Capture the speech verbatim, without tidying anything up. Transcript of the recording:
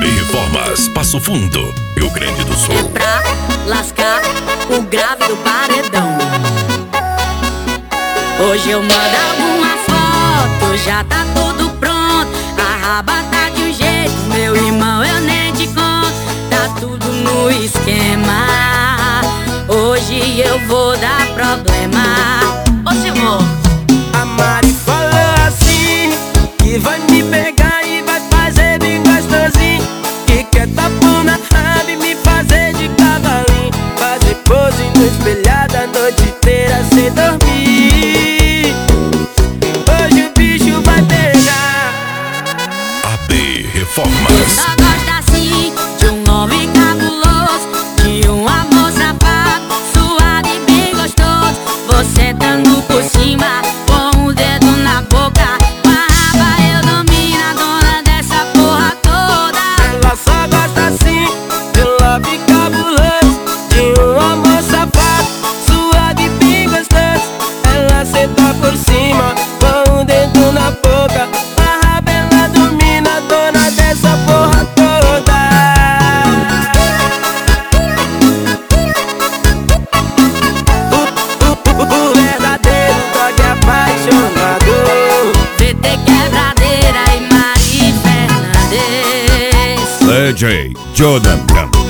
B Reformas, Passo Fundo, Rio Grande do Sul. É pra lascar o grave do paredão. Hoje eu mando algumas fotos, já tá tudo pronto. A raba tá de um jeito, meu irmão, eu nem te conto. Tá tudo no esquema. Hoje eu vou dar problema. Ô Silvô, a Mari falou assim, que vai me pegar e vai fazer bem gostosinho, que quer tapão na raba e me fazer de cavalinho, fazer pose no espelhado a noite inteira sem dormir. Hoje o bicho vai pegar. A B eu Reformas. só gosto assim de um homem cabuloso, de um amor safado, suado e bem gostoso. Você dando por cima, com o dedo na boca, com a raba eu domino, a dona dessa porra toda. Ela só gosta assim de um love cabuloso, de um amor safado, suado e bem gostoso. Ela senta por cima, com o dedo na boca, com a raba ela domina, a dona dessa porra toda. O, o, o, o verdadeiro dog apaixonado. V T Quebradeira e Mari Fernandes. D J Jonathan.